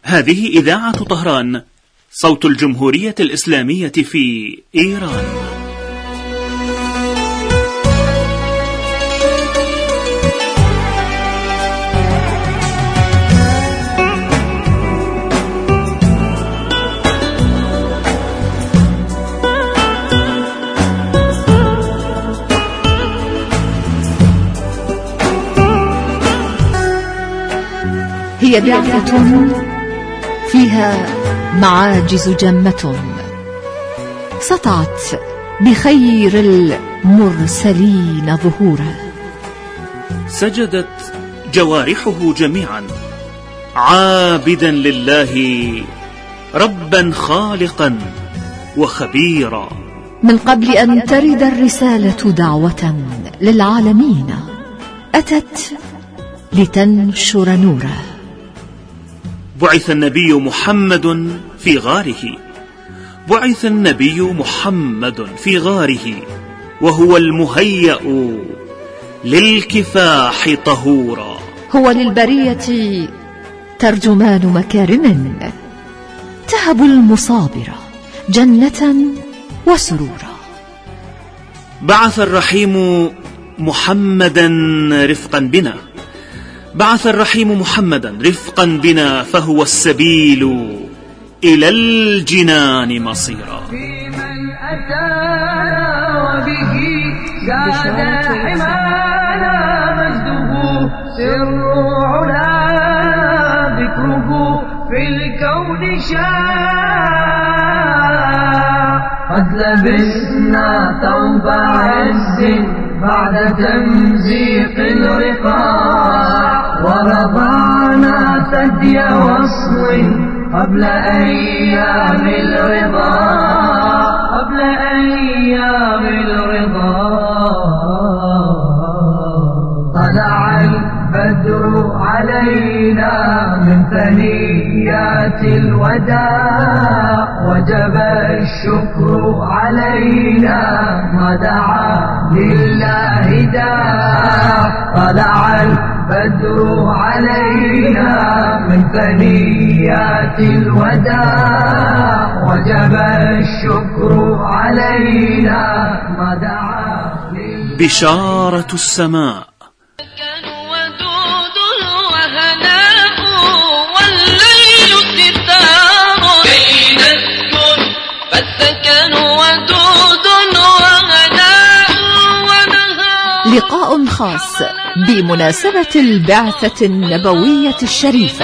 هذه إذاعة طهران، صوت الجمهورية الإسلامية في إيران. هي بعثة فيها معاجز جمة، سطعت بخير المرسلين ظهورا. سجدت جوارحه جميعا عابدا لله ربا خالقا وخبيرا. من قبل أن ترد الرسالة دعوة للعالمين، أتت لتنشر نوره. بعث النبي محمد في غاره، بعث النبي محمد في غاره، وهو المهيأ للكفاح طهورا. هو للبرية ترجمان مكارم، تهب المصابر جنة وسرورا. بعث الرحيم محمدا رفقا بنا، بعث الرحيم محمدا رفقا بنا، فهو السبيل إلى الجنان مصيرا. في من أتانا وبه زاد حمانا مجده، سر علانا ذكره في الكون شاع. قد لبسنا ثوب عز بعد تمزيق الرقاع، ورضعنا ثدي وصل قبل أيام الرضا، قبل أيام الرضا. طلع البدر علينا من ثنيات الوداع، وجب الشكر علينا ما دعا لله داع. طلع البدر علينا من ثنيات الوداع، وجب الشكر علينا ما دعا لله. بشارة السماء، لقاء خاص بمناسبة البعثة النبوية الشريفة.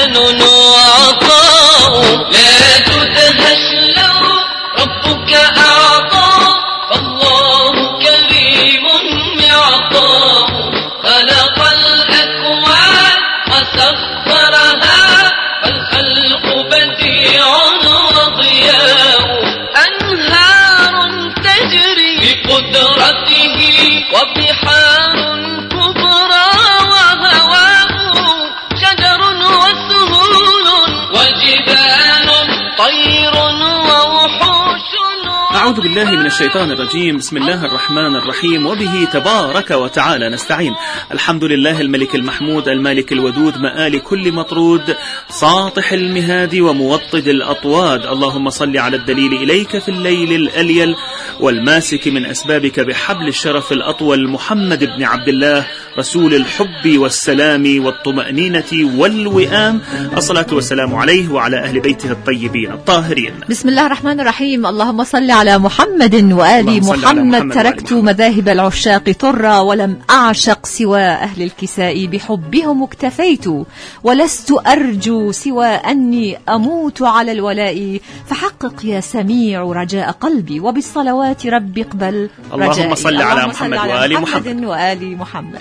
لا تدهش له ربك أعطى، فالله كريم يعطاه. خلق الأكوان وسخرها، فالخلق بديع وضياء. أنهار تجري بقدرته، وبحار كبرى وهواء. شجر وسهول وجبال، طير ووحوش. أعوذ بالله من الشيطان الرجيم. بسم الله الرحمن الرحيم، وبه تبارك وتعالى نستعين. الحمد لله الملك المحمود المالك الودود، مآل كل مطرود، ساطح المهاد وموطد الأطواد. اللهم صل على الدليل إليك في الليل الأليل، والماسك من أسبابك بحبل الشرف الأطول، محمد بن عبد الله، رسول الحب والسلام والطمأنينة والوئام. الصلاة والسلام عليه وعلى أهل بيته الطيبين الطاهرين. بسم الله الرحمن الرحيم. اللهم صل على محمد وآل محمد. تركت مذاهب العشاق طرا، ولم أعشق سوى أهل الكساء. بحبهم اكتفيت، ولست أرجو سوى أني أموت على الولاء. فحقق يا سميع رجاء قلبي، وبالصلوات ربي اقبل رجائي. اللهم صل على محمد وآل محمد. وآل محمد.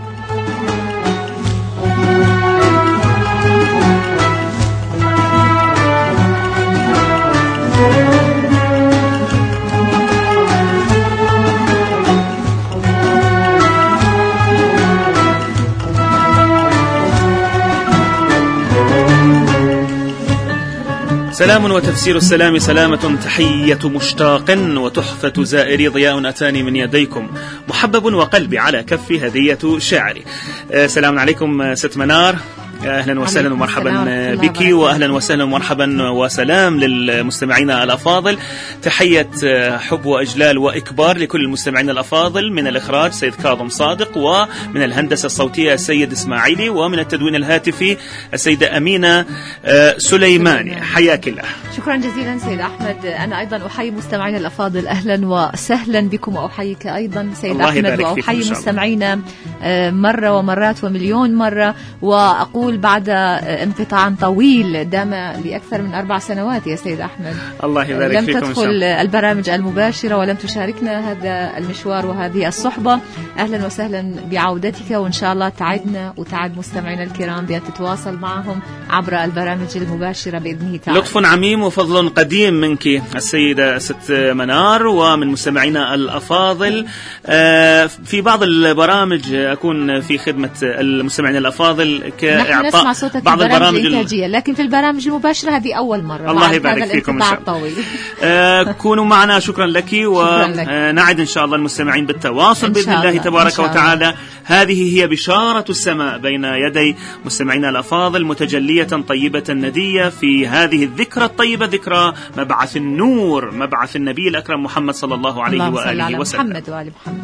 سلام وتفسير السلام سلامة، تحية مشتاق وتحفة زائري، ضياء أتاني من يديكم، محبب وقلبي على كف هدية شاعري. سلام عليكم ست منار، أهلا وسهلا ومرحبا بك، وأهلا وسهلا ومرحبا وسلام للمستمعين الأفاضل. تحية حب وإجلال وإكبار لكل المستمعين الأفاضل، من الإخراج سيد كاظم صادق، ومن الهندسة الصوتية السيد إسماعيلي، ومن التدوين الهاتفي السيدة أمينة سليماني. حياك الله. شكرا جزيلا سيد أحمد. أنا أيضا أحيي مستمعين الأفاضل، أهلا وسهلا بكم، وأحييك أيضا سيد أحمد، وأحيي مستمعينا مرة ومرات ومليون مرة، وأقول بعد انقطاع طويل دام لأكثر من 4 سنوات يا سيد أحمد. الله يبارك لم فيكم. تدخل البرامج المباشرة ولم تشاركنا هذا المشوار وهذه الصحبة. أهلا وسهلا بعودتك، وإن شاء الله تعدنا وتعد مستمعينا الكرام بأن تتواصل معهم عبر البرامج المباشرة بإذنه تعالى. لطف عميم وفضل قديم منك السيدة ست منار، ومن مستمعينا الأفاضل. في بعض البرامج أكون في خدمة المستمعين الأفاضل نحن نسمع صوتك بعض البرامج الإنتاجية، لكن في البرامج المباشرة هذه أول مرة. الله يبارك فيكم إن شاء الله. كونوا معنا. شكرا لك، ونعد إن شاء الله المستمعين بالتواصل بإذن الله تبارك وتعالى. هذه هي بشارة السماء بين يدي مستمعينا الأفاضل، متجلية طيبة ندية في هذه الذكرى الطيبة، ذكرى مبعث النور، مبعث النبي الأكرم محمد صلى الله عليه وآله وسلم. محمد وآل محمد.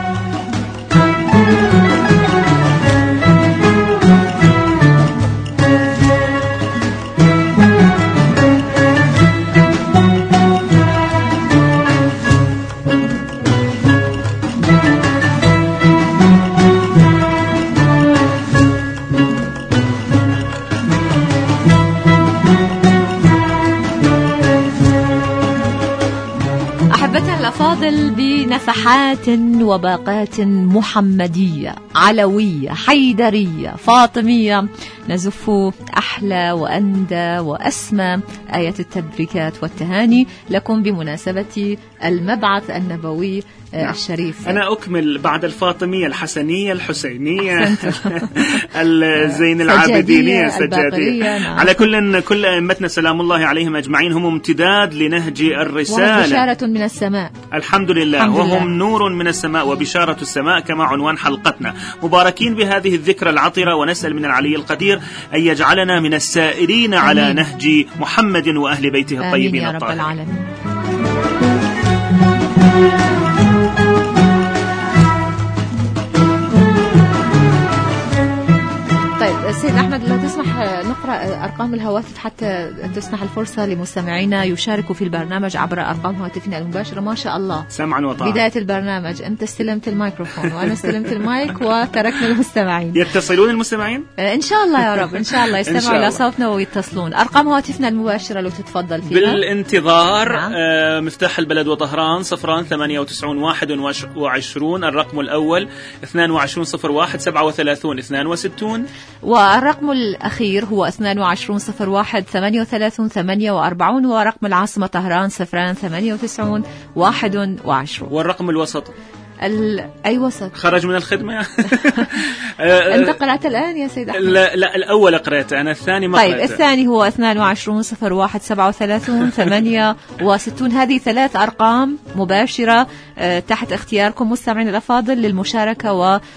الأفاضل، بنفحات وباقات محمدية علوية حيدرية فاطمية نزف أحلى وأندى وأسمى آية التبريكات والتهاني لكم بمناسبة المبعث النبوي الشريف. أنا أكمل بعد الفاطمية الحسنية الحسينية الزين العابدينية السجادية. على كل أئمتنا سلام الله عليهم أجمعين هم امتداد لنهج الرسالة، وبشارة من السماء. الحمد لله، وهم نور من السماء وبشارة السماء كما عنوان حلقتنا. مباركين بهذه الذكرى العطرة، ونسأل من العلي القدير أن يجعلنا من السائرين على نهج محمد وأهل بيته الطيبين الطاهرين. آمين يا رب العالمين. طيب سيد أحمد، لا تسمح نقرأ أرقام الهواتف حتى تسمح الفرصة لمستمعينا يشاركوا في البرنامج عبر أرقام هواتفنا المباشرة. ما شاء الله، سمعا وطاعة. بداية البرنامج أنت استلمت الميكروفون وأنا استلمت المايك وتركنا المستمعين. يتصلون المستمعين؟ إن شاء الله يا رب، إن شاء الله يستمعوا إلى صوتنا ويتصلون. أرقام هواتفنا المباشرة لو تتفضل فيها. بالانتظار. نعم. مفتاح البلد وطهران 098 21. الرقم الأول 2201 37 62. والرقم الأخير هو 2201 38 48. ورقم العاصمة طهران 098 21. والرقم الوسط أي وسط؟ خرج من الخدمة. أنت قرأت الآن يا سيد أحمد؟ لا الأول قرأته أنا، الثاني ما قرأته. طيب الثاني هو 22 01 37 68. هذه 3 أرقام مباشرة تحت اختياركم مستمعين الأفاضل للمشاركة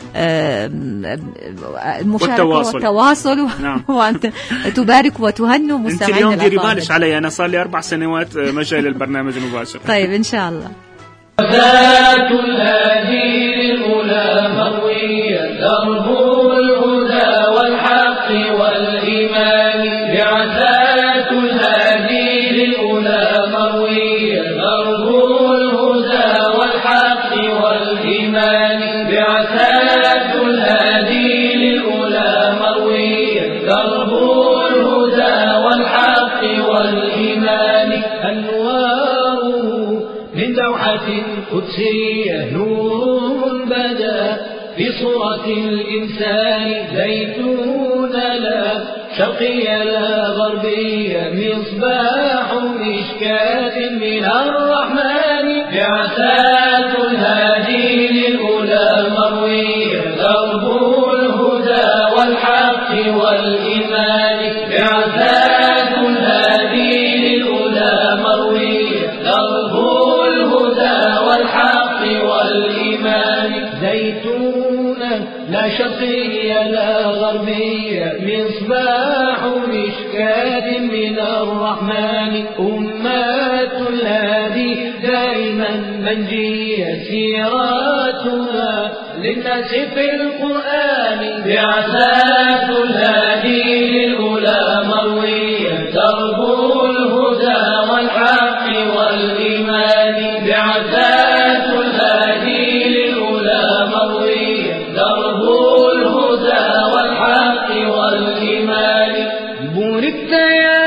والتواصل. نعم. وأن تبارك وتهنوا مستمعين الأفاضل. أنت اليوم ديري بالش علي، أنا صار لي 4 سنوات مجال البرنامج المباشر. طيب إن شاء الله. ذات الهدي الأولى مروية درب الهدى والحق والإيمان. بعثات الهدي الأولى مروية درب الهدى والحق والإيمان. بعثات الهدي الأولى مروية درب الهدى والحق والإيمان. أنواره من دوحة قدسية نور بدا في صورة الإنسان. زيتون لا شرقية لا غربية مصباح مشكاة من الرحمن. بعثات الهادي للأولى مروية درب الهدى والحق والإيمان. بعثات الهادي للأولى مروية درب الهدى والحق والإيمان. زيتون لا شقية لا غربية مصباح مشكاة من الرحمن أمة الهادي دائما منجية سيراتنا للناس في القرآن بعثات الهادي للأولى مروية درب الهدى والحق والإيمان بعثات الهادي للأولى مروية درب الهدى والحق والإيمان بوركت يا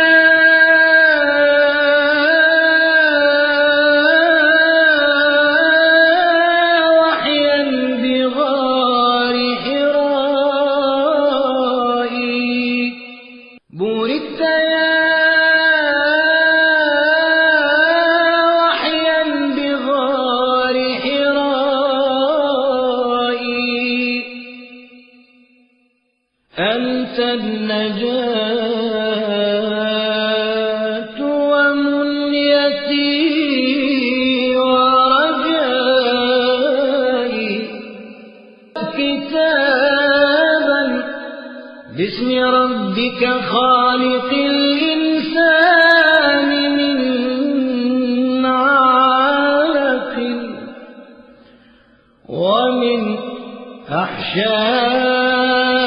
أنت النجاة ومنيتي ورجائي كتابا باسم ربك خالق الإنسان من علق ومن أحشاء.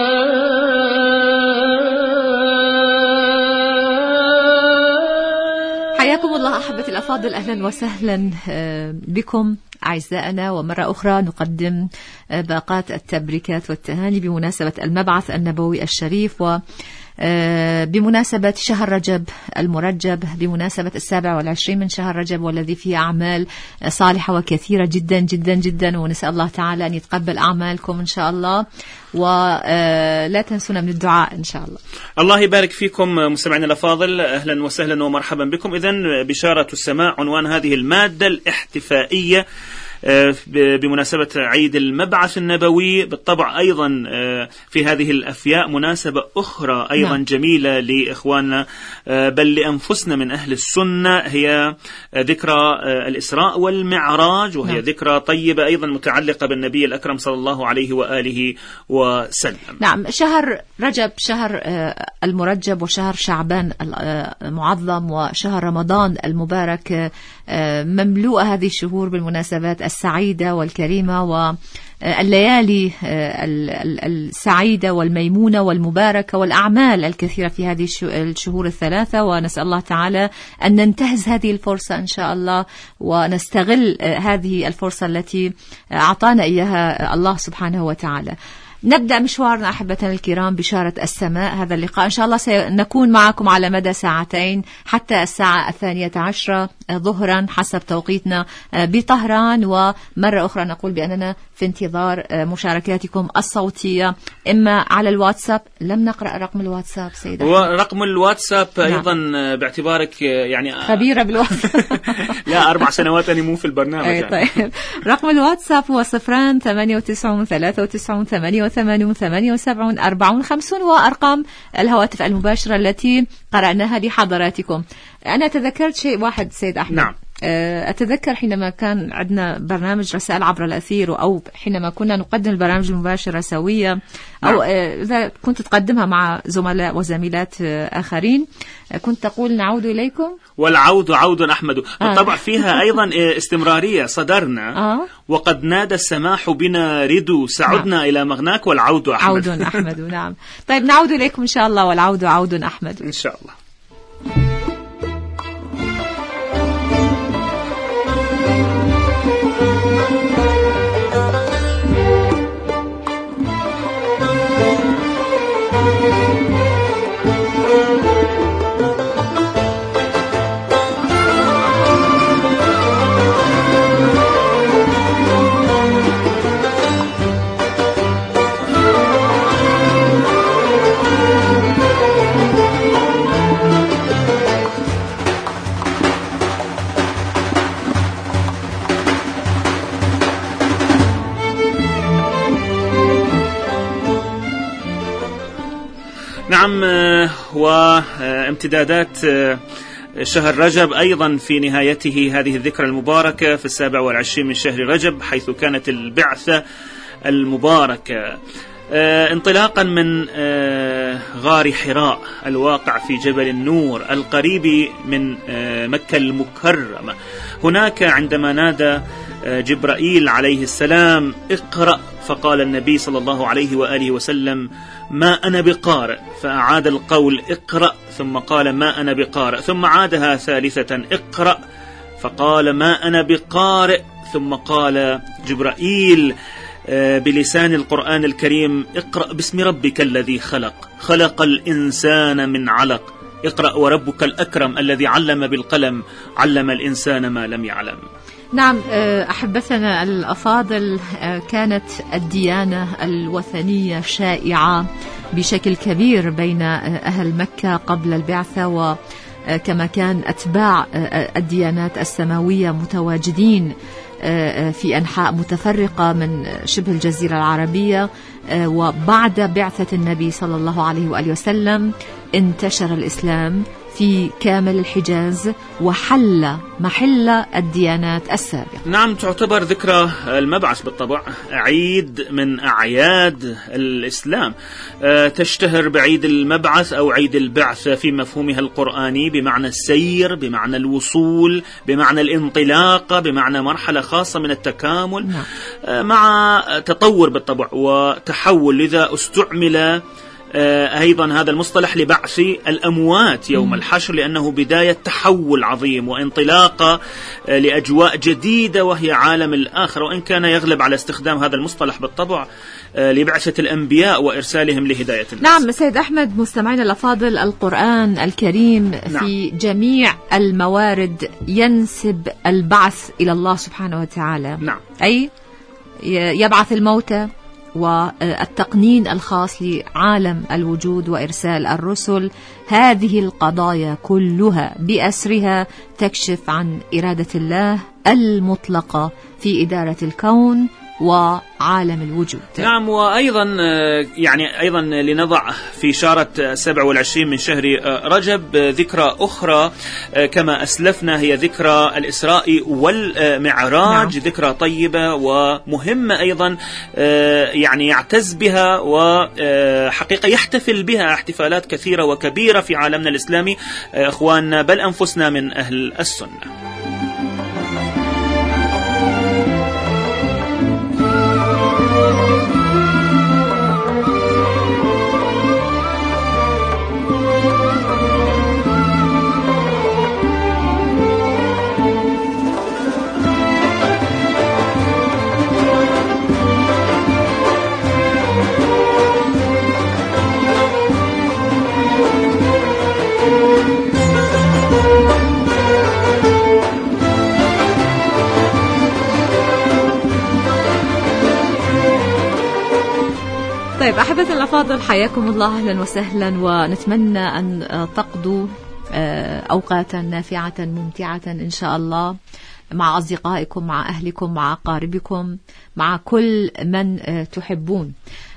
حياكم الله أحبتي الأفاضل، أهلا وسهلا بكم أعزائنا، ومرة أخرى نقدم باقات التبريكات والتهاني بمناسبة المبعث النبوي الشريف، و بمناسبة شهر رجب المرجب، بمناسبة 27 من شهر رجب، والذي فيه أعمال صالحة وكثيرة جدا جدا جدا، ونسأل الله تعالى أن يتقبل أعمالكم إن شاء الله، ولا تنسونا من الدعاء إن شاء الله. الله يبارك فيكم مستمعينا الأفاضل، أهلا وسهلا ومرحبا بكم. إذن بشارة السماع عنوان هذه المادة الاحتفائية بمناسبة عيد المبعث النبوي. بالطبع أيضا في هذه الأفياء مناسبة أخرى أيضا جميلة لإخواننا بل لأنفسنا من أهل السنة، هي ذكرى الإسراء والمعراج، وهي ذكرى طيبة أيضا متعلقة بالنبي الأكرم صلى الله عليه وآله وسلم. نعم، شهر رجب شهر المرجب، وشهر شعبان المعظم، وشهر رمضان المبارك، مملوءة هذه الشهور بالمناسبات السعيدة والكريمة والليالي السعيدة والميمونة والمباركة والأعمال الكثيرة في هذه الشهور الثلاثة، ونسأل الله تعالى أن ننتهز هذه الفرصة إن شاء الله، ونستغل هذه الفرصة التي أعطانا إياها الله سبحانه وتعالى. نبدأ مشوارنا أحبتنا الكرام بشارة السماء. هذا اللقاء إن شاء الله سنكون معكم على مدى ساعتين حتى الساعة 12 ظهرا حسب توقيتنا بطهران، ومرة أخرى نقول بأننا في انتظار مشاركاتكم الصوتية إما على الواتساب. لم نقرأ رقم الواتساب سيدة، ورقم الواتساب أيضا باعتبارك يعني خبيرة بالواتساب لا 4 سنوات أنا مو في البرنامج يعني. طيب، رقم الواتساب هو 098938878 وأرقام الهواتف المباشرة التي قرأناها لحضراتكم. أنا تذكرت شيء واحد سيد أحمد. نعم. أتذكر حينما كان عندنا برنامج رسائل عبر الأثير، أو حينما كنا نقدم البرامج المباشرة سوية، أو إذا كنت تقدمها مع زملاء وزميلات آخرين، كنت تقول نعود إليكم والعود عود أحمد. بالطبع فيها أيضا استمرارية، صدرنا وقد نادى السماح بنا ردوا، سعدنا إلى مغناك والعود أحمد. عود أحمد. نعم. طيب، نعود إليكم إن شاء الله، والعود عود أحمد إن شاء الله. نعم، وامتدادات شهر رجب أيضا في نهايته هذه الذكرى المباركة في 27 من شهر رجب، حيث كانت البعثة المباركة. انطلاقا من غار حراء الواقع في جبل النور القريب من مكة المكرمة، هناك عندما نادى جبرائيل عليه السلام اقرأ، فقال النبي صلى الله عليه وآله وسلم ما أنا بقارئ، فأعاد القول اقرأ، ثم قال ما أنا بقارئ، ثم عادها ثالثة اقرأ، فقال ما أنا بقارئ، ثم قال جبرائيل بلسان القرآن الكريم اقرأ باسم ربك الذي خلق، خلق الإنسان من علق، اقرأ وربك الأكرم الذي علم بالقلم، علم الإنسان ما لم يعلم. نعم أحبتنا الأفاضل، كانت الديانة الوثنية شائعة بشكل كبير بين أهل مكة قبل البعثة، وكما كان أتباع الديانات السماوية متواجدين في أنحاء متفرقة من شبه الجزيرة العربية. وبعد بعثة النبي صلى الله عليه وآله وسلم انتشر الإسلام في كامل الحجاز وحل محل الديانات السابقة. نعم، تعتبر ذكرى المبعث بالطبع عيد من أعياد الإسلام، تشتهر بعيد المبعث أو عيد البعث في مفهومها القرآني بمعنى السير، بمعنى الوصول، بمعنى الانطلاق، بمعنى مرحلة خاصة من التكامل مع تطور بالطبع وتحول. لذا استعمل أيضا هذا المصطلح لبعث الأموات يوم الحشر، لأنه بداية تحول عظيم وانطلاقة لأجواء جديدة وهي عالم الآخرة، وإن كان يغلب على استخدام هذا المصطلح بالطبع لبعثة الأنبياء وإرسالهم لهداية الناس. نعم سيد أحمد، مستمعين الأفاضل، القرآن الكريم في جميع الموارد ينسب البعث إلى الله سبحانه وتعالى. نعم. أي يبعث الموتى، والتقنين الخاص لعالم الوجود وإرسال الرسل. هذه القضايا كلها بأسرها تكشف عن إرادة الله المطلقة في إدارة الكون وعالم الوجود. نعم، وأيضا يعني أيضا لنضع في شارة 27 من شهر رجب ذكرى أخرى كما أسلفنا، هي ذكرى الإسراء والمعراج. نعم. ذكرى طيبة ومهمة أيضا، يعني يعتز بها وحقيقة يحتفل بها احتفالات كثيرة وكبيرة في عالمنا الإسلامي أخواننا، بل أنفسنا من أهل السنة. طيب أحبتنا الأفاضل، حياكم الله، أهلا وسهلا، ونتمنى أن تقضوا أوقاتا نافعة ممتعة إن شاء الله مع أصدقائكم، مع أهلكم، مع أقاربكم، مع كل من تحبون.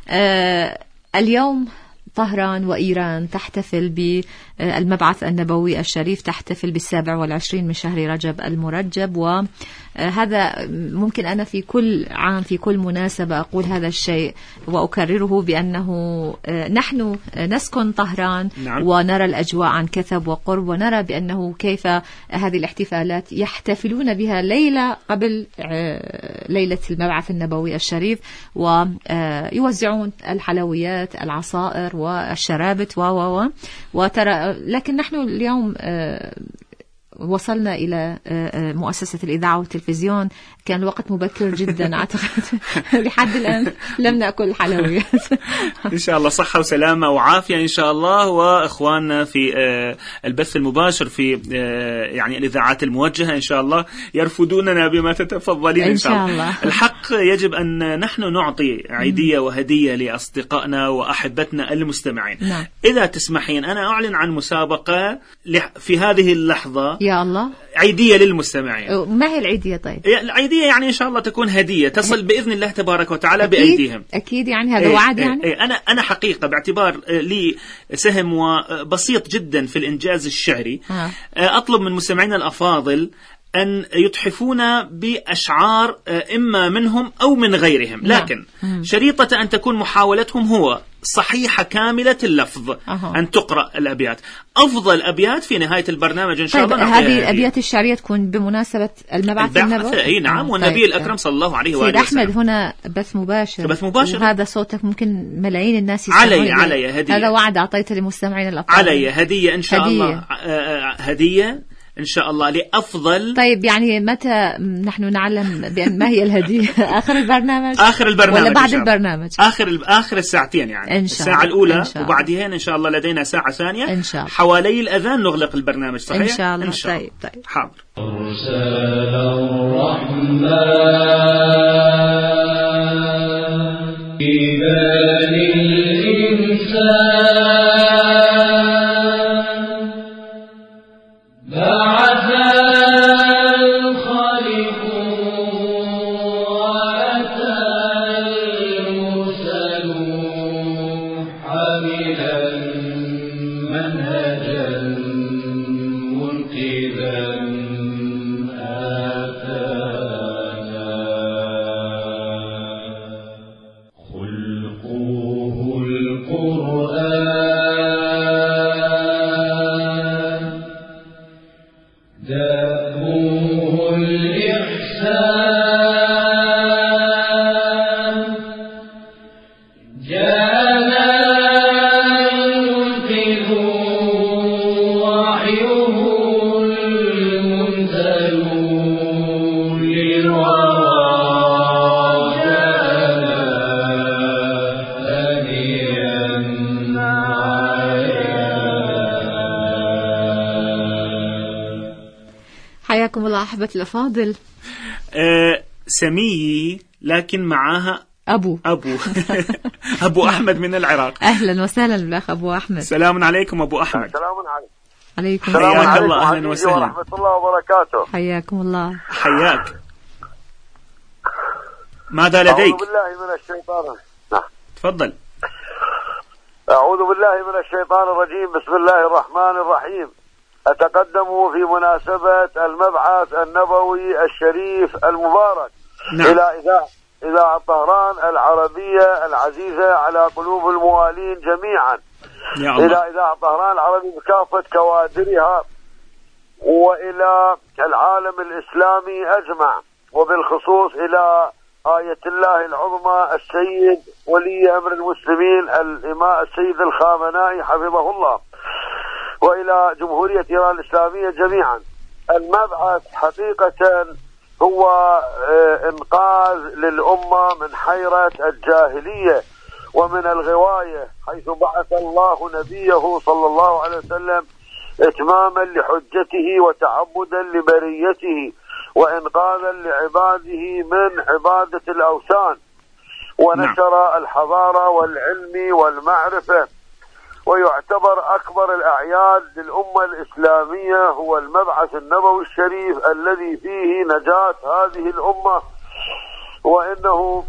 اليوم طهران وإيران تحتفل بالمبعث النبوي الشريف، تحتفل 27 من شهر رجب المرجب، وهذا ممكن أنا في كل عام في كل مناسبة أقول هذا الشيء وأكرره، بأنه نحن نسكن طهران. نعم. ونرى الأجواء عن كثب وقرب، ونرى بأنه كيف هذه الاحتفالات يحتفلون بها ليلة قبل ليلة المبعث النبوي الشريف، ويوزعون الحلويات، العصائر والشرابت وترى. لكن نحن اليوم وصلنا إلى مؤسسة الإذاعة والتلفزيون، كان الوقت مبكر جدا أعتقد لحد الآن لم نأكل حلويات. إن شاء الله صحة وسلامة وعافية إن شاء الله. وإخواننا في البث المباشر في يعني الإذاعات الموجهة إن شاء الله يرفضوننا بما تتفضلين إن شاء الله. الحق يجب أن نحن نعطي عيدية وهدية لأصدقائنا وأحبتنا المستمعين. نعم. إذا تسمحين أنا أعلن عن مسابقة في هذه اللحظة. يا الله. عيدية للمستمعين. ما هي العيدية؟ طيب العيدية يعني إن شاء الله تكون هدية تصل بإذن الله تبارك وتعالى بأيديهم. أكيد يعني هذا وعد يعني. أنا حقيقة باعتبار لي سهم بسيط جدا في الإنجاز الشعري، أطلب من مستمعينا الأفاضل أن يتحفون بأشعار إما منهم أو من غيرهم، لكن شريطة أن تكون محاولتهم هو صحيحة كاملة اللفظ، أن تقرأ الأبيات. أفضل أبيات في نهاية البرنامج إن شاء الله. هذه الأبيات الشعرية تكون بمناسبة المبعث النبوي. أي نعم، والنبي الأكرم صلى الله عليه وآله وسلم. أحمد هنا بث مباشر، وهذا صوتك ممكن ملايين الناس يسمعون. علي هدية، هذا وعد أعطيته للمستمعين الأفضل. علي هدية إن شاء الله، هدية إن شاء الله لأفضل. طيب يعني متى نحن نعلم بأن ما هي الهدية؟ آخر البرنامج؟ آخر البرنامج ولا بعد البرنامج؟ آخر الساعتين يعني، الساعة الأولى وبعدين إن شاء الله لدينا ساعة ثانية إن شاء الله. حوالي الأذان نغلق البرنامج، صحيح؟ إن شاء الله. طيب. حاضر. أرسل الرحمن ببني الإنسان حياكم الله أحبة الأفاضل. سمية لكن معاها أبو أبو أحمد من العراق. أهلا وسهلا بالأخ أبو أحمد. سلام عليكم أبو أحمد. السلام عليكم. حياك الله، أهلا وسهلا ورحمة الله وبركاته. حياكم الله. حياك. ماذا لديك؟ أعوذ بالله من الشيطان. تفضل. أعوذ بالله من الشيطان الرجيم. بسم الله الرحمن الرحيم. أتقدم في مناسبة المبعث النبوي الشريف المبارك إلى إذاعة طهران العربية العزيزة على قلوب الموالين جميعا، إلى إذاعة طهران العربية بكافة كوادرها، وإلى العالم الإسلامي أجمع، وبالخصوص إلى آية الله العظمى السيد ولي أمر المسلمين الإمام السيد الخامنائي حفظه الله، وإلى جمهورية إيران الإسلامية جميعا. المبعث حقيقة هو إنقاذ للأمة من حيرة الجاهلية ومن الغواية، حيث بعث الله نبيه صلى الله عليه وسلم إتماما لحجته وتعبدا لبريته وإنقاذا لعباده من عبادة الأوثان، ونشر الحضارة والعلم والمعرفة. ويعتبر أكبر الأعياد للأمة الإسلامية هو المبعث النبوي الشريف الذي فيه نجاة هذه الأمة، وإنه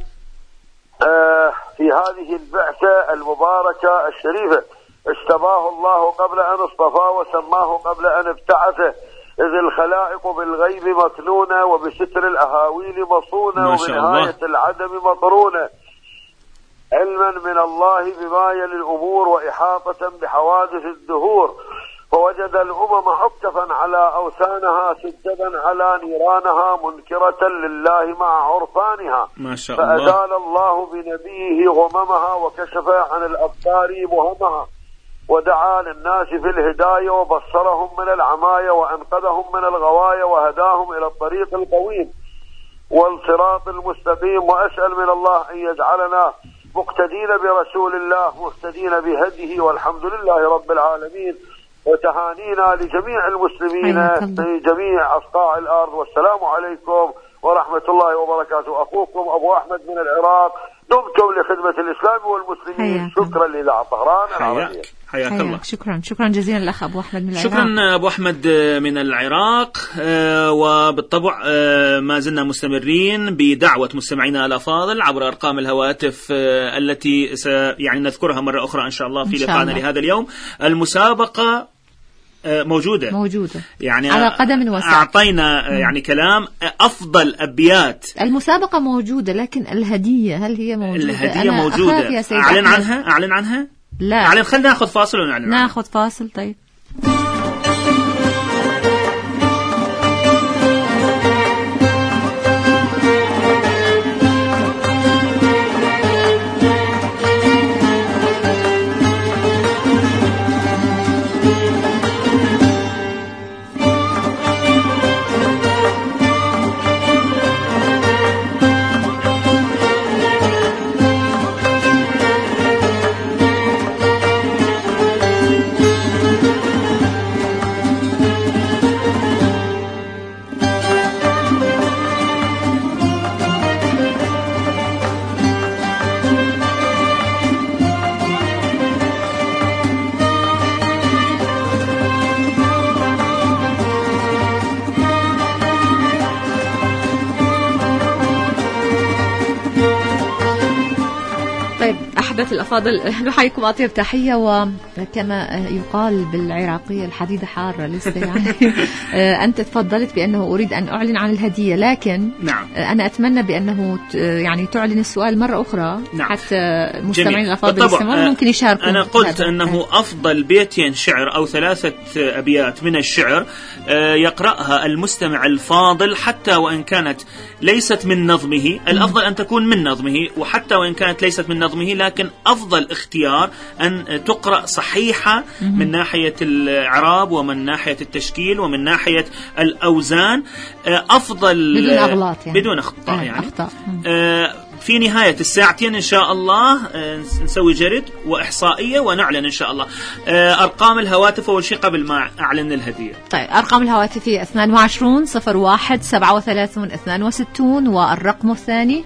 في هذه البعثة المباركة الشريفة اجتباه الله قبل أن اصطفاه وسماه قبل أن ابتعثه، إذ الخلائق بالغيب مكنونة وبستر الأهاويل مصونة وبنهاية العدم مطرونة، علما من الله بما يلي الأمور وإحاطة بحوادث الدهور. فوجد الأمم عطفا على أوثانها سجدا على نيرانها منكرة لله مع عرفانها، ما شاء الله. فأزال الله بنبيه غممها وكشف عن الأبصار بهمها، ودعا للناس في الهداية وبصرهم من العماية وأنقذهم من الغواية وهداهم إلى الطريق القويم والصراط المستقيم. وأسأل من الله أن يجعلنا مقتدين برسول الله مهتدين بهديه، والحمد لله رب العالمين. وتهانينا لجميع المسلمين في جميع أصقاع الأرض، والسلام عليكم ورحمة الله وبركاته. أخوكم أبو أحمد من العراق، دمتم لخدمة الإسلام والمسلمين. شكرا لإذاعة طهران العربية. حياك الله. شكرا جزيلا الأخ أبو أحمد من العراق. شكرا أبو أحمد من العراق. وبالطبع ما زلنا مستمرين بدعوة مستمعينا الأفاضل عبر أرقام الهواتف التي يعني نذكرها مرة أخرى إن شاء الله في لقائنا لهذا اليوم. المسابقة موجودة يعني على قدم وساق. أعطينا يعني كلام أفضل أبيات. المسابقة موجودة، لكن الهدية هل هي موجودة؟ الهدية موجودة. أعلن عنها؟ لا، خلينا ناخذ فاصل ونعلن عنها. ناخذ فاصل. طيب. الأفاضل، نحييكم أطيب تحية، وكما يقال بالعراقية الحديدة حارة لسه يعني. أنت تفضلت بأنه أريد أن أعلن عن الهدية، لكن نعم. أنا أتمنى بأنه يعني تعلن السؤال مرة أخرى. نعم. حتى مستمعين الأفاضل يستمعون ممكن يشاركوا. أنا قلت أنه أفضل بيتين شعر أو 3 أبيات من الشعر يقرأها المستمع الفاضل حتى وإن كانت ليست من نظمه. الأفضل أن تكون من نظمه، وحتى وإن كانت ليست من نظمه لكن أفضل اختيار أن تقرأ صحيحة من ناحية الإعراب ومن ناحية التشكيل ومن ناحية الأوزان، أفضل بدون أغلاط يعني. بدون أخطاء يعني. في نهاية الساعتين إن شاء الله نسوي جرد وإحصائية ونعلن إن شاء الله أرقام الهواتف أول شيء قبل ما أعلن الهدية. طيب، أرقام الهواتف هي 22 01 37 62، والرقم الثاني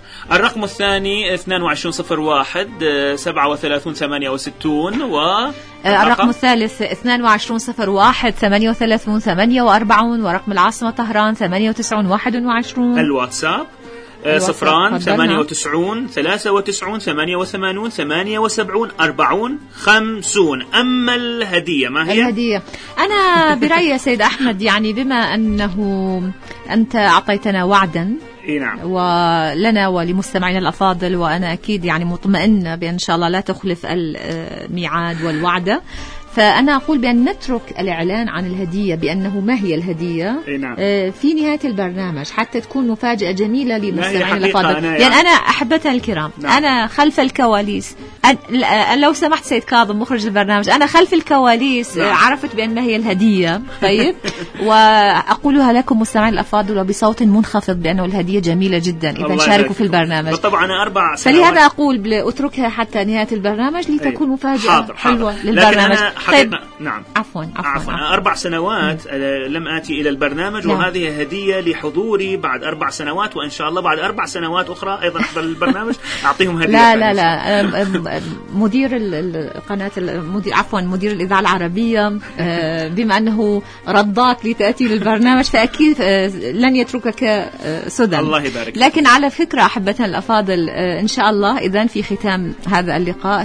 22 01 37 68، الرقم الثالث 22 01 38 48، ورقم العاصمة طهران 98 21. الواتساب 0 98 93 88 78 40 50. أما الهدية ما هي؟ الهدية أنا برأيي سيد أحمد، يعني بما أنه أنت أعطيتنا وعدا نعم. ولنا ولمستمعين الأفاضل، وأنا أكيد يعني مطمئنة بأن شاء الله لا تخلف الميعاد والوعد، فأنا أقول بأن نترك الإعلان عن الهدية بأنه ما هي الهدية نعم. في نهاية البرنامج حتى تكون مفاجأة جميلة لمستمعين الأفاضل. يعني أنا أحبتها الكرام، نعم. أنا خلف الكواليس، لو سمحت سيد كاظم مخرج البرنامج، أنا خلف الكواليس، نعم. عرفت بأن ما هي الهدية. طيب. وأقولها لكم مستمعين الأفاضل وبصوت منخفض بأنه الهدية جميلة جدا إذا شاركوا في البرنامج. طبعا أنا 4 سنوات، فلهذا أقول أتركها حتى نهاية البرنامج لتكون مفاجأة حلوة للبرنامج. طيب. نعم. عفوا 4 سنوات لم آتي إلى البرنامج، نعم. وهذه هدية لحضوري بعد 4 سنوات، وإن شاء الله بعد 4 سنوات أخرى أيضا أحضر البرنامج أعطيهم هدية. لا مدير القناة مدير الإذاعة العربية بما أنه رضاك لتأتي للبرنامج فأكيد لن يتركك سدى. الله يبارك. لكن على فكرة أحبتنا الأفاضل، إن شاء الله إذن في ختام هذا اللقاء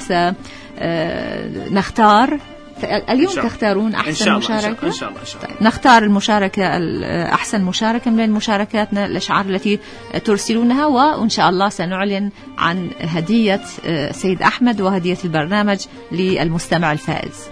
سنختار اليوم تختارون أحسن مشاركة إن شاء الله. طيب. نختار المشاركة أحسن مشاركة من مشاركاتنا الأشعار التي ترسلونها، وإن شاء الله سنعلن عن هدية سيد أحمد وهدية البرنامج للمستمع الفائز.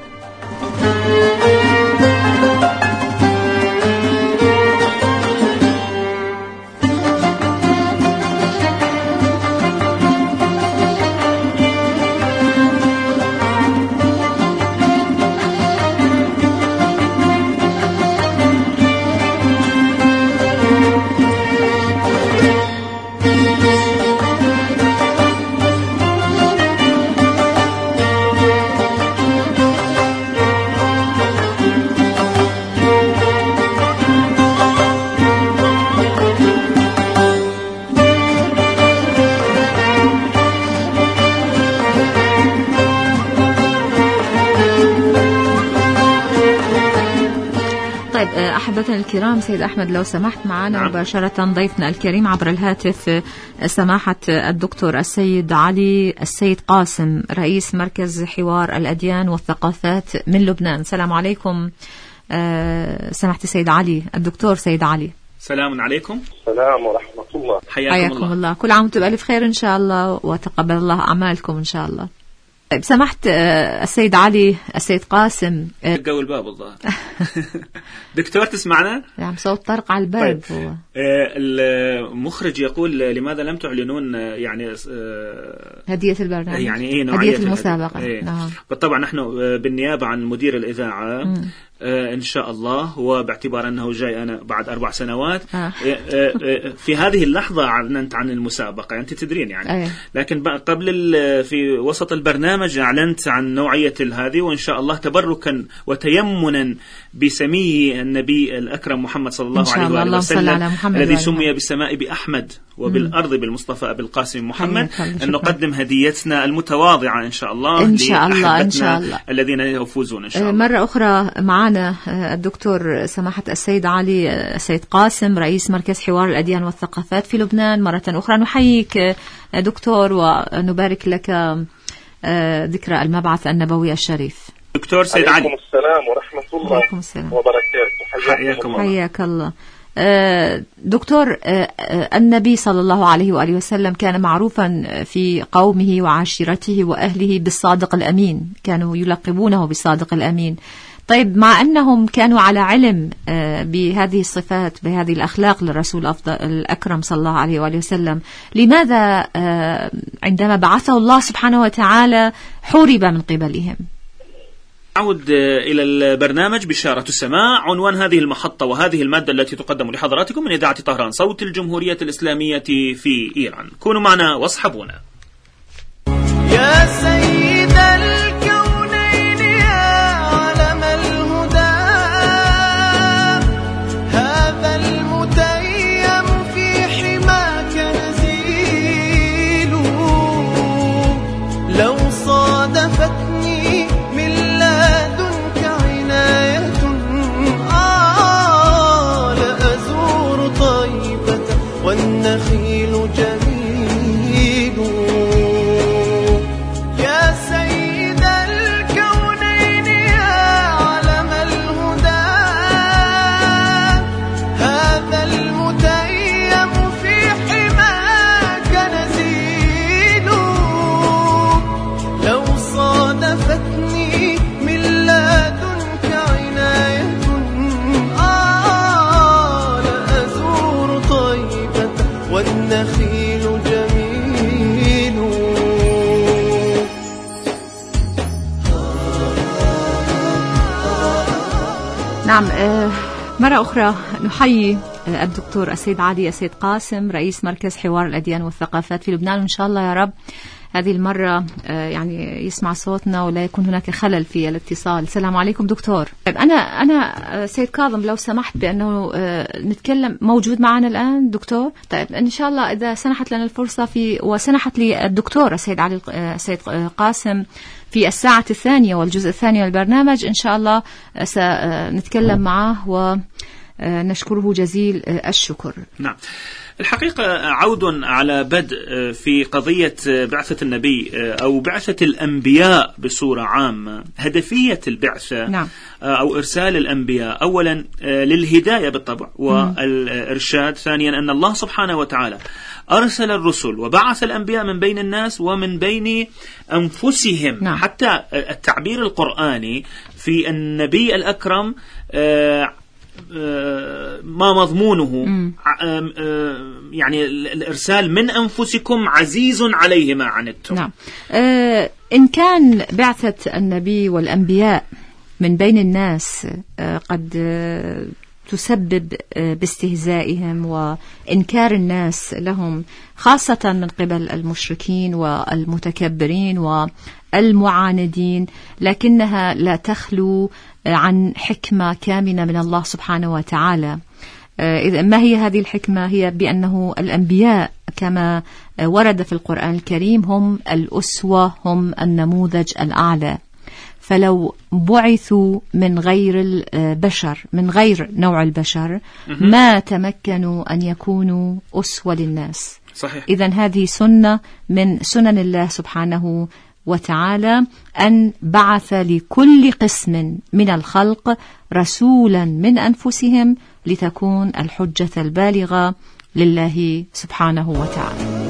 أحبتنا الكرام، سيد أحمد لو سمحت معنا مباشرة ضيفنا الكريم عبر الهاتف سماحة الدكتور السيد علي السيد قاسم، رئيس مركز حوار الأديان والثقافات من لبنان. السلام عليكم سماحة السيد علي، الدكتور سيد علي. سلام عليكم. السلام ورحمة الله. حياكم الله. كل عام وانتم بألف خير إن شاء الله، وتقبل الله أعمالكم إن شاء الله. طيب سمحت السيد علي، السيد قاسم جو الباب الظاهر. دكتور تسمعنا؟ نعم، صوت طرق على الباب. طيب. هو المخرج يقول لماذا لم تعلنون يعني هدية البرنامج، يعني هدية المسابقة. نعم. بالطبع نحن بالنيابة عن مدير الإذاعة إن شاء الله، وباعتبار أنه جاي أنا بعد 4 سنوات في هذه اللحظة أعلنت عن المسابقة، أنت تدرين يعني. لكن قبل في وسط البرنامج أعلنت عن نوعية هذه، وإن شاء الله تبركا وتيمنا بسميه النبي الأكرم محمد صلى الله عليه وآله وسلم، الذي سمي بالسماء بأحمد وبالأرض بالمصطفى بالقاسم محمد، أن نقدم هديتنا المتواضعة إن شاء الله إن شاء الله إن شاء الله الذين يفوزون إن شاء الله. مرة أخرى معنا الدكتور سماحة السيد علي السيد قاسم، رئيس مركز حوار الأديان والثقافات في لبنان. مرة أخرى نحييك دكتور، ونبارك لك ذكرى المبعث النبوي الشريف. دكتور سيد علي. عليكم السلام ورحمة الله وبركاته. حياكم الله. حياك الله. دكتور، النبي صلى الله عليه وآله وسلم كان معروفا في قومه وعشيرته وأهله بالصادق الأمين، كانوا يلقبونه بالصادق الأمين. طيب، مع أنهم كانوا على علم بهذه الصفات، بهذه الأخلاق للرسول الأكرم صلى الله عليه وآله وسلم، لماذا عندما بعثه الله سبحانه وتعالى حورب من قبلهم؟ نعود إلى البرنامج بشارة السماع. عنوان هذه المحطة وهذه المادة التي تقدم لحضراتكم من إذاعة طهران صوت الجمهورية الإسلامية في إيران. كونوا معنا واصحبونا. يا سيد الكونين يا علم الهدى، هذا المتيم في حماك نزيل، لو صادفتني من لدنك عناية لأزور طيبة والنخيل جميل. يا سيد الكونين يا علم الهدى، هذا المتيم في حماك نزيل، لو صادفتني من لدنك عناية لأزور طيبة والنخيل جميل. نعم، مرة أخرى نحيي الدكتور السيد علي السيد قاسم، رئيس مركز حوار الأديان والثقافات في لبنان. وإن شاء الله يا رب هذه المرة يعني يسمع صوتنا ولا يكون هناك خلل في الاتصال. السلام عليكم دكتور. أنا سيد كاظم لو سمحت بأنه نتكلم، موجود معنا الآن دكتور؟ طيب إن شاء الله إذا سنحت لنا الفرصة وسنحت لي الدكتور السيد علي السيد قاسم في الساعة الثانية والجزء الثاني من البرنامج إن شاء الله سنتكلم معه ونشكره جزيل الشكر. نعم، الحقيقة عود على بدء في قضية بعثة النبي أو بعثة الأنبياء بصورة عامة. هدفية البعثة نعم. أو إرسال الأنبياء أولا للهداية بالطبع والإرشاد، ثانيا أن الله سبحانه وتعالى أرسل الرسل وبعث الأنبياء من بين الناس ومن بين أنفسهم. نعم. حتى التعبير القرآني في النبي الأكرم ما مضمونه يعني الإرسال من أنفسكم عزيز عليه ما عنتم. نعم. إن كان بعثة النبي والأنبياء من بين الناس قد تسبب باستهزائهم وإنكار الناس لهم، خاصة من قبل المشركين والمتكبرين والمعاندين، لكنها لا تخلو عن حكمة كامنة من الله سبحانه وتعالى. ما هي هذه الحكمة؟ هي بأنه الأنبياء كما ورد في القرآن الكريم هم الأسوة، هم النموذج الأعلى. فلو بعثوا من غير البشر، من غير نوع البشر، ما تمكنوا أن يكونوا أسوة للناس. صحيح. إذن هذه سنة من سنن الله سبحانه وتعالى أن بعث لكل قسم من الخلق رسولا من أنفسهم لتكون الحجة البالغة لله سبحانه وتعالى.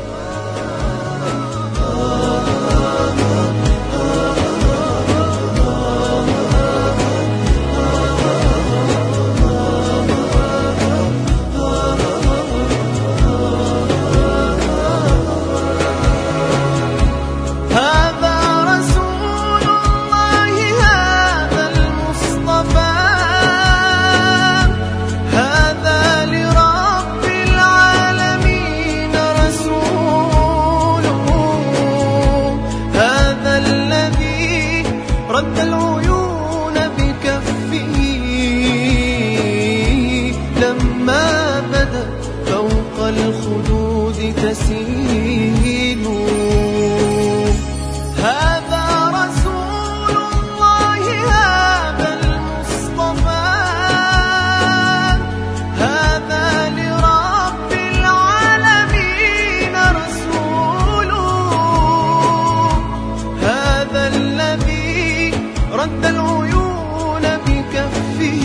رد العيون بكفه لما بدا فوق الخدود تسيل. هذا رسول الله هذا المصطفى هذا لرب العالمين رسول هذا الذي رد العيون بكفه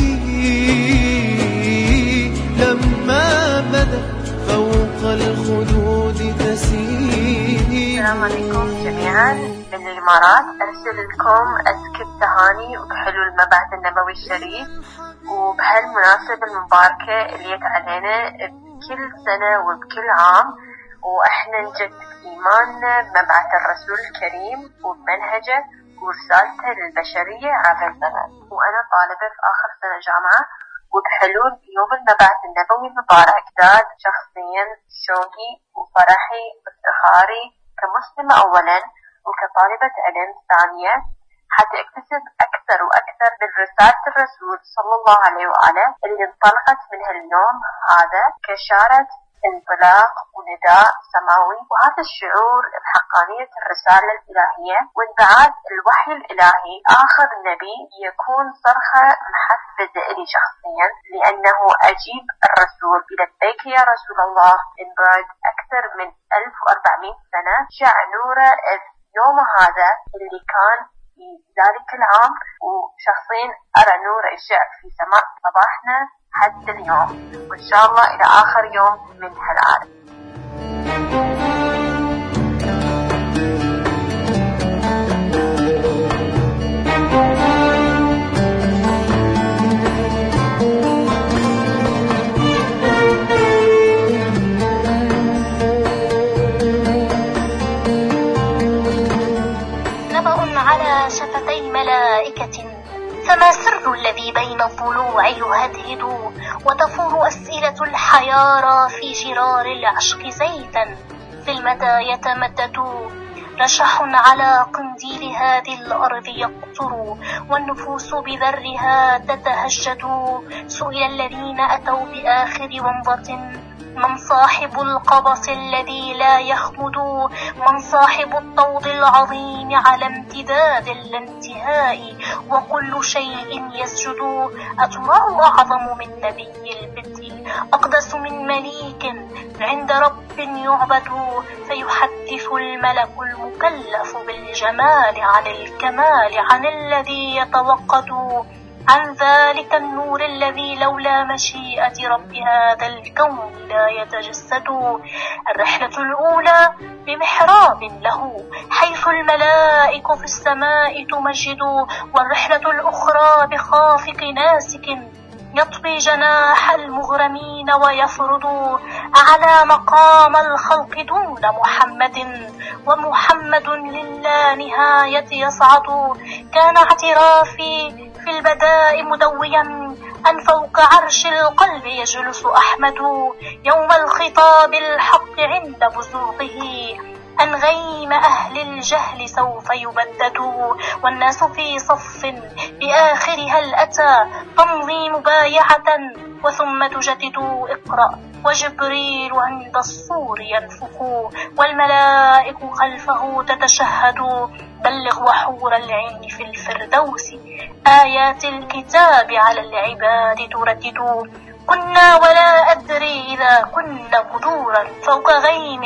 لما بدا فوق الخدود تسيل. السلام عليكم جميعا من الإمارات. أرسل لكم أزكى التهاني وبحلو المبعث النبوي الشريف وبهالمناسبة المباركة اللي جت علينا بكل سنة وبكل عام، وإحنا نجدد إيماننا بمبعث الرسول الكريم وبمنهجه ورسالته للبشرية عبر الزمن. وأنا طالبة في آخر سنة جامعة، وبحلول يوم المبعث النبوي المبارك زاد شخصيا شوقي وفرحي وافتخاري كمسلمة أولا وكطالبة علم ثانية، حتى اكتسب أكثر وأكثر من رسالة الرسول صلى الله عليه وآله اللي انطلقت من هاليوم هذا كشارة انطلاق ونداء سماوي. وهذا الشعور بحقانية الرسالة الإلهية وانبعاث الوحي الإلهي آخر النبي يكون صرخة محفزة لي شخصيا، لأنه أجيب الرسول بلبيك يا رسول الله من بعد أكثر من 1400 سنة شع نوره يوم هذا اللي كان في ذلك العام، وشخصيا أرى نور يشع في سماء صباحنا حتى اليوم، وإن شاء الله إلى آخر يوم من هالعالم. نبأ على شفتي ملائكة، فما سر الذي بين الضلوع يهدهد، وتفور أسئلة الحيارى في جرار العشق زيتا في المدى يتمدد. رشح على قنديل هذه الأرض يقطر، والنفوس بذرها تتهجد. سئل الذين أتوا بآخر ومضة من صاحب القبس الذي لا يخمد، من صاحب الطود العظيم على امتداد الانتهاء وكل شيء يسجد. أتراه أعظم من نبي البدء، أقدس من مليك عند رب يعبد. فيحدث الملك المكلف بالجمال عن الكمال عن الذي يتوقد، عن ذلك النور الذي لولا مشيئة رب هذا الكون لا يتجسد. الرحلة الأولى بمحراب له حيث الملائك في السماء تمجد، والرحلة الأخرى بخافق ناسك يطوي جناح المغرمين ويفرض على مقام الخلق دون محمد، ومحمد للا نهاية يصعد. كان اعترافي في البداء مدويا أن فوق عرش القلب يجلس أحمد، يوم الخطاب الحق عند بزوغه أن غيم أهل الجهل سوف يبدد. والناس في صف بآخر هل أتى تمضي مبايعة وثم تجدد. اقرأ وجبريل عند الصور ينفخ، والملائك خلفه تتشهد. بلغ وحور العين في الفردوس آيات الكتاب على العباد تردد. كنا ولا أدري إذا كنا قدورا فوق غيم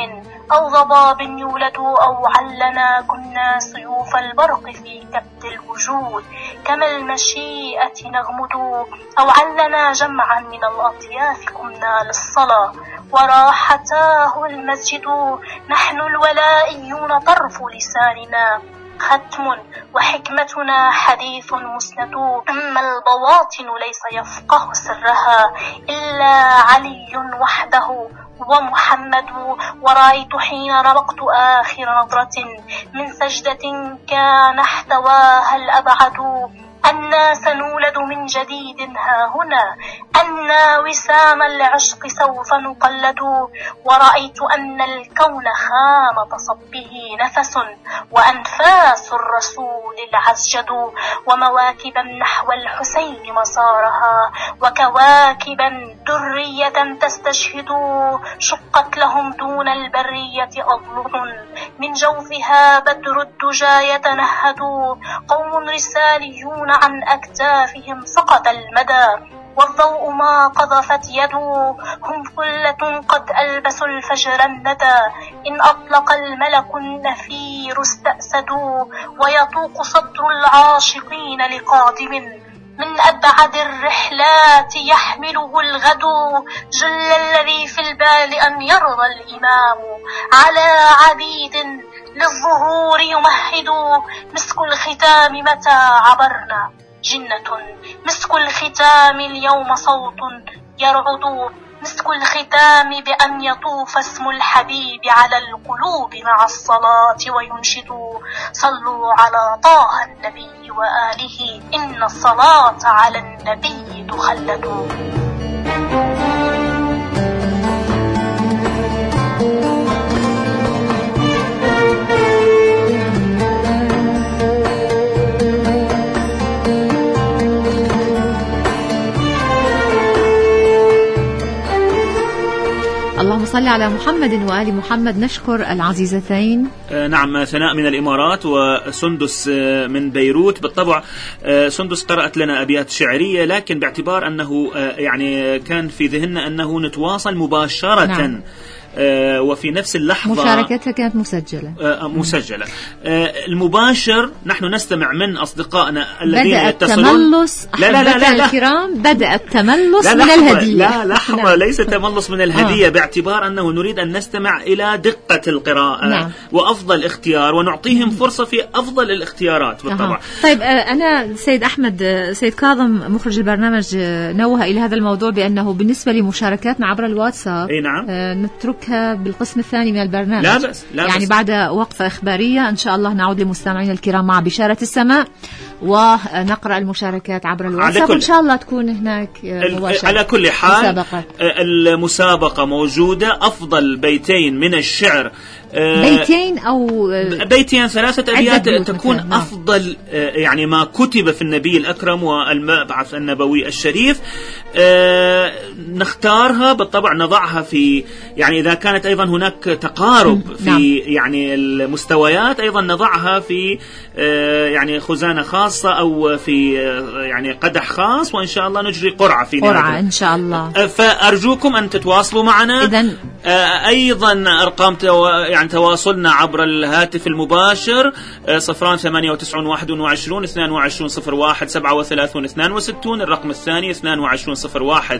أو ضباب يولد، أو علنا كنا سيوف البرق في كبد الوجود، كما المشيئة نغمد، أو علنا جمعا من الأطياف قمنا للصلاة، وراحتاه المسجد، نحن الولائيون طرف لساننا ختم، وحكمتنا حديث مسند، أما البواطن ليس يفقه سرها إلا علي وحده ومحمد. ورأيت حين ربقت آخر نظرة من سجدة كان احتواها الأبعد، أنا سنولد من جديد ها هنا، أنا وسام العشق سوف نقلد. ورأيت أن الكون خامة صبه نفس، وأنفاس الرسول العسجد، ومواكبا نحو الحسين مسارها، وكواكبا درية تستشهد، شقت لهم دون البرية أضلع، من جوفها بدر الدجى يتنهد، قوم رساليون عن أكتافهم سقط المدى، والضوء ما قذفت يده، هم ثلة قد ألبسوا الفجر الندى، إن أطلق الملك النفير استأسدوا، ويطوق صدر العاشقين لقادم من أبعد الرحلات يحمله الغد. جل الذي في البال أن يرضى الإمام على عبيد للظهور يمهد، مسك الختام متى عبرنا جنة، مسك الختام اليوم صوت يرعد، مسك الختام بأن يطوف اسم الحبيب على القلوب مع الصلاة وينشد، صلوا على طه النبي وآله، إن الصلاة على النبي تخلد. اللهم صل على محمد وآل محمد. نشكر العزيزتين. نعم، ثناء من الإمارات وسندس من بيروت. بالطبع سندس قرأت لنا أبيات شعرية، لكن باعتبار أنه يعني كان في ذهننا أنه نتواصل مباشرة. نعم. وفي نفس اللحظة مشاركتها كانت مسجلة. المباشر نحن نستمع من أصدقائنا الذين بدأ يتصلون. التملص الكرام، بدأ التملص من الهدية. لا لحظة، ليس تملص من الهدية، باعتبار أنه نريد أن نستمع إلى دقة القراءة. نعم. وأفضل اختيار، ونعطيهم فرصة في أفضل الاختيارات بالطبع. طيب أنا سيد أحمد، سيد كاظم مخرج البرنامج نوه إلى هذا الموضوع بأنه بالنسبة لمشاركاتنا عبر الواتساب نعم. نتركها بالقسم الثاني من البرنامج. لا بس. يعني بعد وقفة إخبارية إن شاء الله نعود لمستمعين الكرام مع بشارة السماء، ونقرأ المشاركات عبر الواتساب، وإن شاء الله تكون هناك مباشرة. على كل حال المسابقة موجودة. أفضل بيتين من الشعر، بيتين أو بيتين 3 أبيات تكون مثلاً. أفضل يعني ما كتب في النبي الأكرم والمبعث النبوي الشريف، نختارها بالطبع، نضعها في يعني إذا كانت أيضا هناك تقارب في يعني المستويات، أيضا نضعها في يعني خزانة خاصة أو في يعني قدح خاص، وإن شاء الله نجري قرعة في قرعة إن شاء الله. فأرجوكم أن تتواصلوا معنا. إذن أيضا أرقام يعني تواصلنا عبر الهاتف المباشر 098 21 22 01 37 62. الرقم الثاني 22 01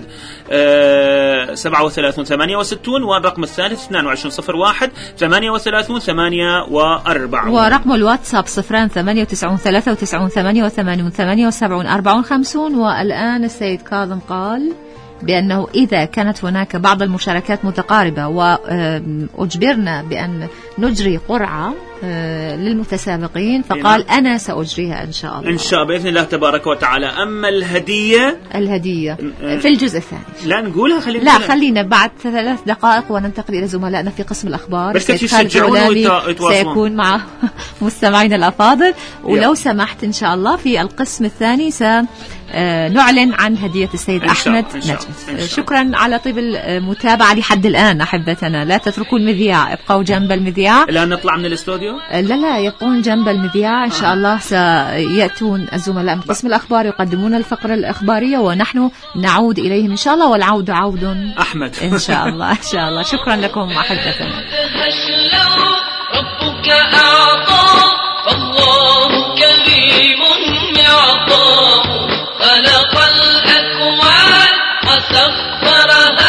37 68. والرقم الثالث 22 01 38 48. ورقم الواتساب 098 93 88 78 54. والآن السيد كاظم قال بأنه إذا كانت هناك بعض المشاركات متقاربة وأجبرنا بأن نجري قرعة للمتسابقين، فقال أنا سأجريها إن شاء الله. إن شاء الله بإذن الله تبارك وتعالى. أما الهدية في الجزء الثاني لا نقولها، خلينا بعد 3 دقائق وننتقل إلى زملائنا في قسم الأخبار. بس سيكون مع مستمعين الأفاضل. ولو سمحت إن شاء الله في القسم الثاني نعلن عن هدية السيد أحمد نجم. شكرا على طيب المتابعة لحد الآن. أحبتنا لا تتركوا المذياع، ابقوا جنب المذياع. لا نطلع من الاستوديو. الاستوديو؟ لا يبقون جنب المذياع إن شاء الله. سيأتون الزملاء من قسم الأخبار يقدمون الفقرة الإخبارية ونحن نعود إليهم إن شاء الله، والعود عود أحمد إن شاء الله. إن شاء الله. شكرا لكم أحبتنا. ربك أعطى فالله كريم يعطاه، خلق الأكوان وسخرها